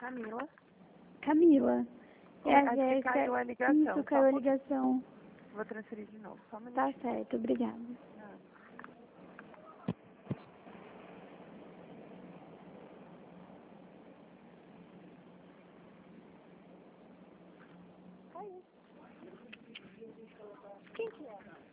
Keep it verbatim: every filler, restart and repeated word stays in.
Camila. Camila. É a Acho que Jéssica. caiu a ligação. Isso, Só caiu a um pouquinho. ligação. Vou transferir de novo. Só um Tá minutinho. certo, obrigada. Não. Quem que é?